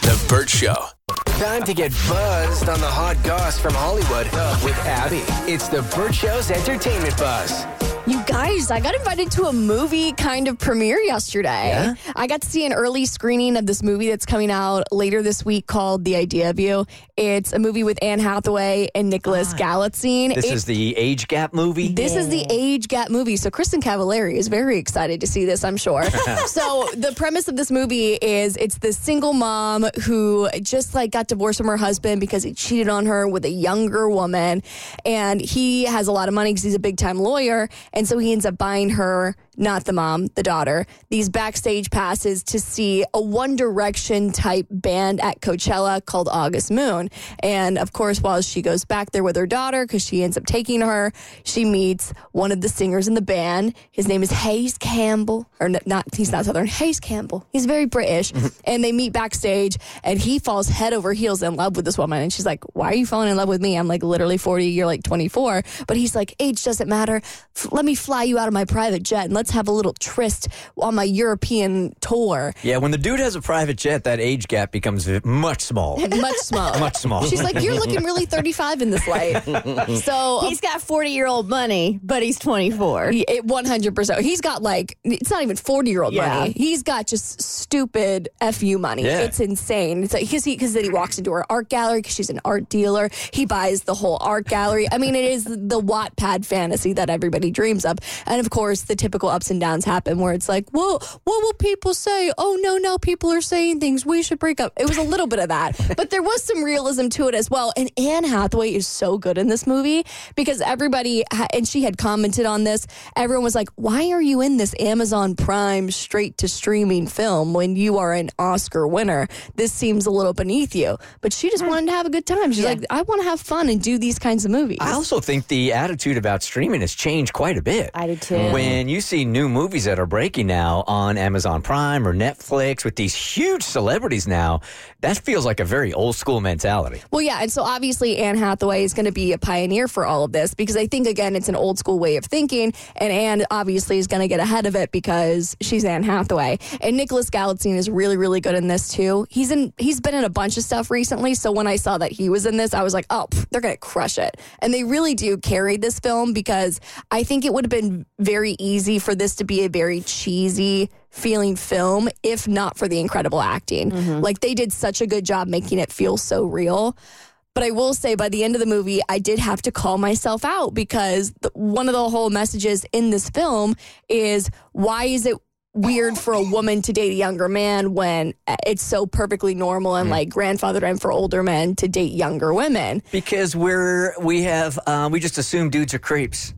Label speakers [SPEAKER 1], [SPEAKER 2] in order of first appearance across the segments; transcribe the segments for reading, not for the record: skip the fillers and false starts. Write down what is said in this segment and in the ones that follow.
[SPEAKER 1] The Burt Show.
[SPEAKER 2] Time to get buzzed on the hot goss from Hollywood with Abby. It's the Burt Show's Entertainment Buzz.
[SPEAKER 3] You guys, I got invited to a movie kind of premiere yesterday.
[SPEAKER 2] Yeah?
[SPEAKER 3] I got to see an early screening of this movie that's coming out later this week called The Idea of You. It's a movie with Anne Hathaway and Nicholas Galitzine.
[SPEAKER 4] This is the age gap movie?
[SPEAKER 3] This is the age gap movie. So Kristen Cavallari is very excited to see this, I'm sure. So the premise of this movie is it's this single mom who just got divorced from her husband because he cheated on her with a younger woman. And he has a lot of money because he's a big time lawyer. And so he ends up buying her, not the mom, the daughter, these backstage passes to see a One Direction type band at Coachella called August Moon. And of course, while she goes back there with her daughter, because she ends up taking her, she meets one of the singers in the band. His name is Hayes Campbell. He's not Southern, Hayes Campbell. He's very British. And they meet backstage, and he falls head over heels in love with this woman. And she's like, why are you falling in love with me? I'm literally 40, you're 24. But he's like, age doesn't matter. Let me fly you out of my private jet and let's have a little tryst on my European tour.
[SPEAKER 4] Yeah, when the dude has a private jet, that age gap becomes much small.
[SPEAKER 3] Much smaller.
[SPEAKER 4] Much smaller.
[SPEAKER 3] She's like, you're looking really 35 in this light. So
[SPEAKER 5] He's got 40-year-old money, but he's 24.
[SPEAKER 3] 100%. He's got it's not even 40-year-old money. He's got just stupid FU money.
[SPEAKER 4] Yeah.
[SPEAKER 3] It's insane. It's because then he walks into her art gallery because she's an art dealer. He buys the whole art gallery. I mean, it is the Wattpad fantasy that everybody dreams of. And of course, the typical ups and downs happen where it's like, whoa, what will people say? Oh, no, people are saying things. We should break up. It was a little bit of that. But there was some realism to it as well. And Anne Hathaway is so good in this movie because everybody, and she had commented on this, everyone was like, why are you in this Amazon Prime straight to streaming film when you are an Oscar winner? This seems a little beneath you. But she just wanted to have a good time. She's like, I want to have fun and do these kinds of movies.
[SPEAKER 4] I also think the attitude about streaming has changed quite a bit.
[SPEAKER 5] I do too.
[SPEAKER 4] When you see new movies that are breaking now on Amazon Prime or Netflix with these huge celebrities now, that feels like a very old school mentality.
[SPEAKER 3] Well, yeah, and so obviously Anne Hathaway is going to be a pioneer for all of this because I think, again, it's an old school way of thinking, and Anne obviously is going to get ahead of it because she's Anne Hathaway. And Nicholas Galitzine is really, really good in this too. He's been in a bunch of stuff recently, so when I saw that he was in this, I was like, oh, they're going to crush it. And they really do carry this film because I think it would have been very easy for this to be a very cheesy feeling film if not for the incredible acting. They did such a good job making it feel so real. But I will say by the end of the movie, I did have to call myself out because one of the whole messages in this film is, why is it weird for a woman to date a younger man when it's so perfectly normal and grandfathered in for older men to date younger women?
[SPEAKER 4] Because we just assume dudes are creeps.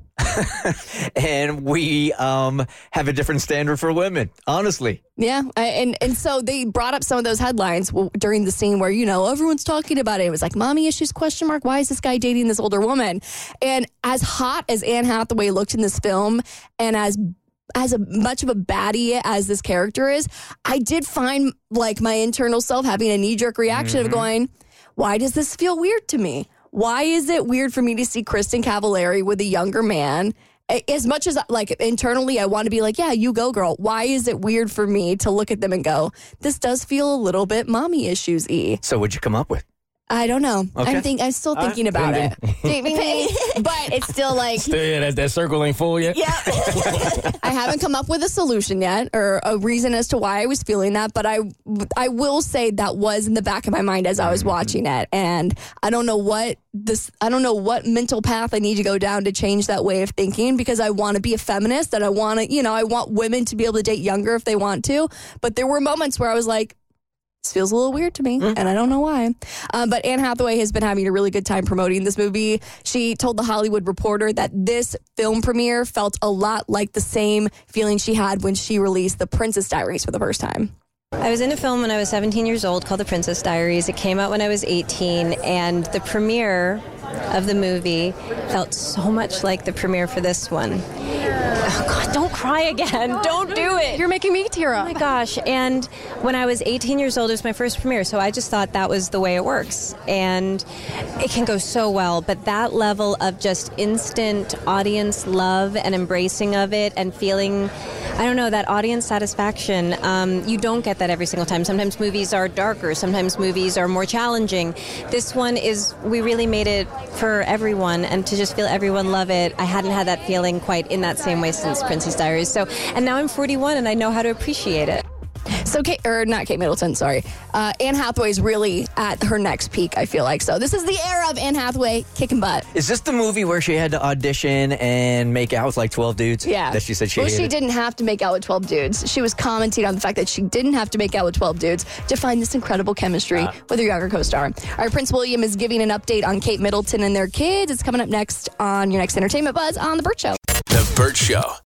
[SPEAKER 4] And we have a different standard for women, honestly.
[SPEAKER 3] Yeah, and so they brought up some of those headlines during the scene where, everyone's talking about it. It was like, mommy issues, ? Why is this guy dating this older woman? And as hot as Anne Hathaway looked in this film and as much of a baddie as this character is, I did find my internal self having a knee-jerk reaction of going, why does this feel weird to me? Why is it weird for me to see Kristen Cavallari with a younger man? As much as internally I want to be like, yeah, you go, girl. Why is it weird for me to look at them and go, this does feel a little bit mommy issues-y?
[SPEAKER 4] So what'd you come up with?
[SPEAKER 3] I don't know.
[SPEAKER 4] Okay.
[SPEAKER 3] I'm still thinking about it.
[SPEAKER 5] But it's still
[SPEAKER 6] that circle ain't full yet.
[SPEAKER 5] yeah.
[SPEAKER 3] I haven't come up with a solution yet or a reason as to why I was feeling that, but I will say that was in the back of my mind as I was watching it, and I don't know what mental path I need to go down to change that way of thinking because I want to be a feminist and I want women to be able to date younger if they want to, but there were moments where I was like, this feels a little weird to me, and I don't know why. But Anne Hathaway has been having a really good time promoting this movie. She told The Hollywood Reporter that this film premiere felt a lot like the same feeling she had when she released The Princess Diaries for the first time.
[SPEAKER 7] I was in a film when I was 17 years old called The Princess Diaries. It came out when I was 18, and the premiere of the movie felt so much like the premiere for this one. oh God, don't cry again. Don't do it.
[SPEAKER 3] You're making me tear
[SPEAKER 7] Oh
[SPEAKER 3] up.
[SPEAKER 7] my gosh. And when I was 18 years old, it was my first premiere. So I just thought that was the way it works. And it can go so well. But that level of just instant audience love and embracing of it and feeling, I don't know, that audience satisfaction, you don't get that every single time. Sometimes movies are darker. Sometimes movies are more challenging. This one is, we really made it for everyone. And to just feel everyone love it, I hadn't had that feeling quite in that same way since Princess Diaries. So, and now I'm 41 and I know how to appreciate it.
[SPEAKER 3] So, not Kate Middleton, sorry. Anne Hathaway's really at her next peak, I feel like. So this is the era of Anne Hathaway kicking butt.
[SPEAKER 4] Is this the movie where she had to audition and make out with like 12 dudes?
[SPEAKER 3] Yeah.
[SPEAKER 4] That she said she
[SPEAKER 3] Well,
[SPEAKER 4] hated?
[SPEAKER 3] she didn't have to make out with 12 dudes. She was commenting on the fact that she didn't have to make out with 12 dudes to find this incredible chemistry with her younger co-star. All right, Prince William is giving an update on Kate Middleton and their kids. It's coming up next on your next Entertainment Buzz on The Burt Show.
[SPEAKER 2] The Burt Show.